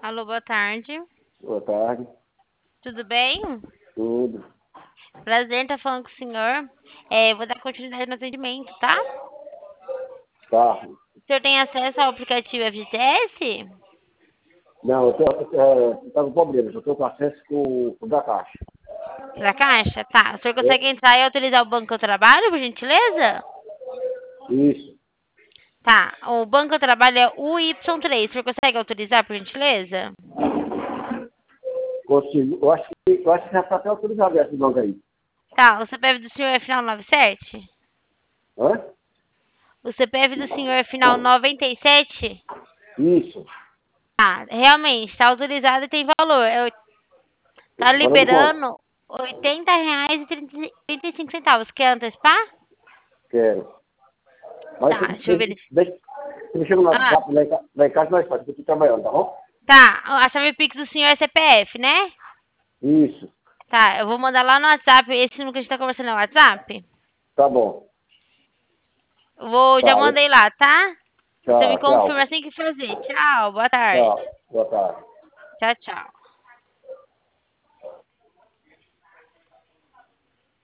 Alô, boa tarde. Boa tarde. Tudo bem? Tudo. Prazer em estar falando com o senhor. Vou dar continuidade no atendimento, tá? Tá. O senhor tem acesso ao aplicativo FGTS? Não, eu tô com problema. Eu tô com acesso com o da Caixa. Da Caixa? Tá. O senhor consegue entrar e autorizar o Banco do Trabalho, por gentileza? Isso. Tá. O Banco do Trabalho é UY3. O senhor consegue autorizar, por gentileza? Consigo. Eu acho que já está até autorizado esse banco aí. Tá. O CPF do senhor é final 97? Hã? O CPF do senhor é final 97? Isso. Tá. Realmente, está autorizado e tem valor. Tá Valor de quanto? liberando R$ 80,35. Quer antecipar? Quero. Mas Tá, deixa eu ver. você me chama no Ah, WhatsApp lá em casa nós fazemos. Eu tô trabalhando, tá bom? tá. A chave Pix do senhor é CPF, né? Isso. Tá, eu vou mandar lá no WhatsApp. Esse número que a gente tá conversando é o WhatsApp? Tá bom. Já Tá. mandei lá, tá? Você me Tchau, confirma tchau. assim que fazer. Tchau, boa tarde. Tchau. Boa tarde. Tchau, tchau.